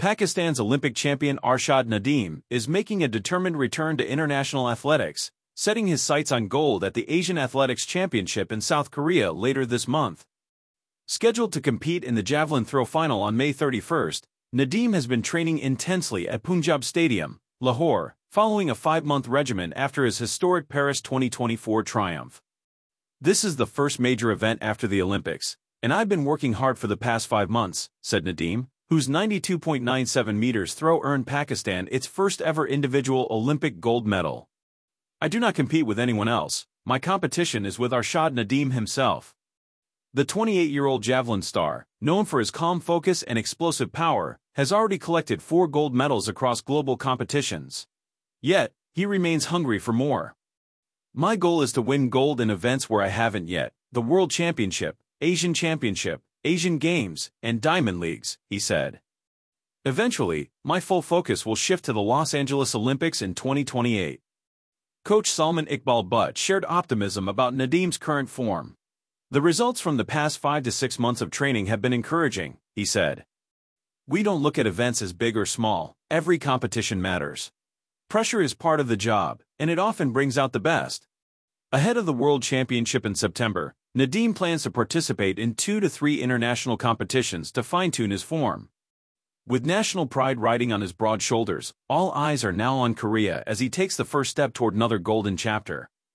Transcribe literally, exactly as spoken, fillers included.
Pakistan's Olympic champion Arshad Nadeem is making a determined return to international athletics, setting his sights on gold at the Asian Athletics Championship in South Korea later this month. Scheduled to compete in the javelin throw final on May thirty-first, Nadeem has been training intensely at Punjab Stadium, Lahore, following a five-month regimen after his historic Paris twenty twenty-four triumph. "This is the first major event after the Olympics, and I've been working hard for the past five months, said Nadeem, whose ninety-two point nine seven meters throw earned Pakistan its first-ever individual Olympic gold medal. "I do not compete with anyone else, my competition is with Arshad Nadeem himself." The twenty-eight-year-old javelin star, known for his calm focus and explosive power, has already collected four gold medals across global competitions. Yet, he remains hungry for more. "My goal is to win gold in events where I haven't yet, the World Championship, Asian Championship, Asian Games, and Diamond Leagues," he said. "Eventually, my full focus will shift to the Los Angeles Olympics in twenty twenty-eight. Coach Salman Iqbal Butt shared optimism about Nadeem's current form. "The results from the past five to six months of training have been encouraging," he said. "We don't look at events as big or small, every competition matters. Pressure is part of the job, and it often brings out the best." Ahead of the World Championship in September, Nadeem plans to participate in two to three international competitions to fine-tune his form. With national pride riding on his broad shoulders, all eyes are now on Korea as he takes the first step toward another golden chapter.